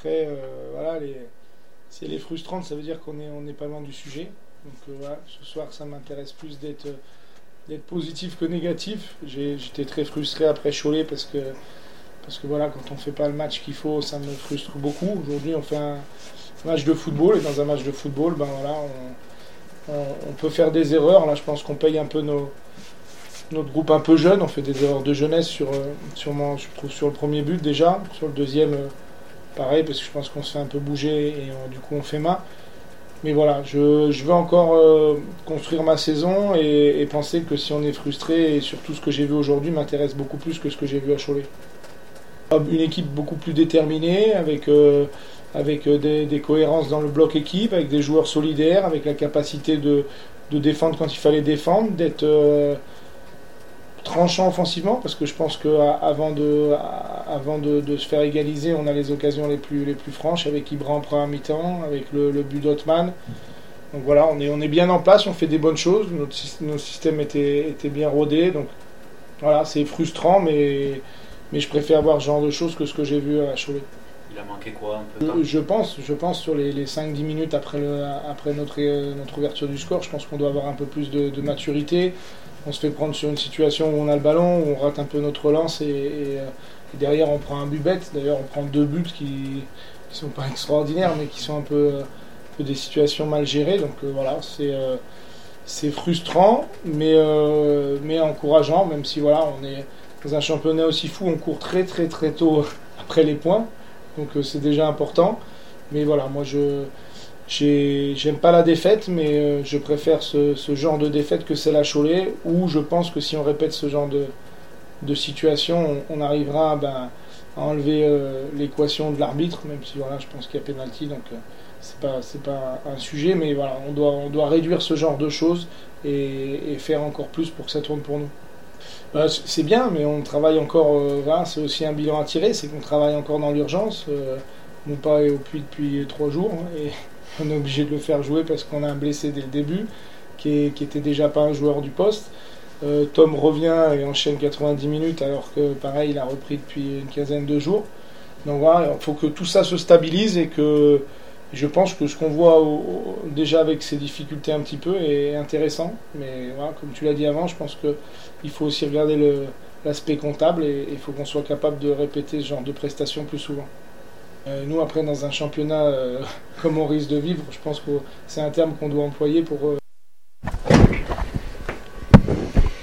Après, voilà, si elle est frustrante, ça veut dire qu'on n'est pas loin du sujet. Donc voilà, ce soir, ça m'intéresse plus d'être positif que négatif. J'étais très frustré après Cholet parce que voilà, quand on fait pas le match qu'il faut, ça me frustre beaucoup. Aujourd'hui, on fait un match de football et dans un match de football, ben voilà, on peut faire des erreurs. Là, je pense qu'on paye un peu notre groupe un peu jeune. On fait des erreurs de jeunesse je trouve sur le premier but déjà. Sur le deuxième, pareil, parce que je pense qu'on se fait un peu bouger et du coup, on fait main. Mais voilà, je veux encore construire ma saison et penser que si on est frustré, et surtout ce que j'ai vu aujourd'hui m'intéresse beaucoup plus que ce que j'ai vu à Cholet. Une équipe beaucoup plus déterminée, avec des cohérences dans le bloc équipe, avec des joueurs solidaires, avec la capacité de défendre quand il fallait défendre, d'être tranchant offensivement, parce que je pense qu'avant de se faire égaliser, on a les occasions les plus franches, avec Ibra en première mi-temps, avec le but d'Othman. Donc voilà, on est bien en place, on fait des bonnes choses, notre système était bien rodé, donc voilà, c'est frustrant, mais je préfère voir ce genre de choses que ce que j'ai vu à Cholet. Il a manqué quoi un peu Je pense sur les 5-10 minutes après notre ouverture du score, je pense qu'on doit avoir un peu plus de maturité. On se fait prendre sur une situation où on a le ballon, où on rate un peu notre relance et derrière on prend un but bête. D'ailleurs on prend 2 buts qui sont pas extraordinaires mais qui sont un peu des situations mal gérées. Donc voilà, c'est frustrant mais encourageant, même si voilà, on est dans un championnat aussi fou, on court très très très tôt après les points. Donc c'est déjà important. Mais voilà, moi j'aime pas la défaite, mais je préfère ce genre de défaite que celle à Cholet, où je pense que si on répète ce genre de situation, on arrivera à enlever l'équation de l'arbitre, même si voilà, je pense qu'il y a pénalty, donc c'est pas un sujet, mais voilà, on doit réduire ce genre de choses et faire encore plus pour que ça tourne pour nous. C'est bien, mais on travaille encore, voilà, c'est aussi un bilan à tirer, c'est qu'on travaille encore dans l'urgence. Mon père est au puits depuis 3 jours, hein, et on est obligé de le faire jouer parce qu'on a un blessé dès le début, qui était déjà pas un joueur du poste. Tom revient et enchaîne 90 minutes alors que pareil il a repris depuis une quinzaine de jours. Donc voilà, il faut que tout ça se stabilise et que je pense que ce qu'on voit déjà avec ces difficultés un petit peu est intéressant. Mais voilà, comme tu l'as dit avant, je pense qu'il faut aussi regarder l'aspect comptable et il faut qu'on soit capable de répéter ce genre de prestations plus souvent. Nous, après, dans un championnat comme on risque de vivre, je pense que c'est un terme qu'on doit employer pour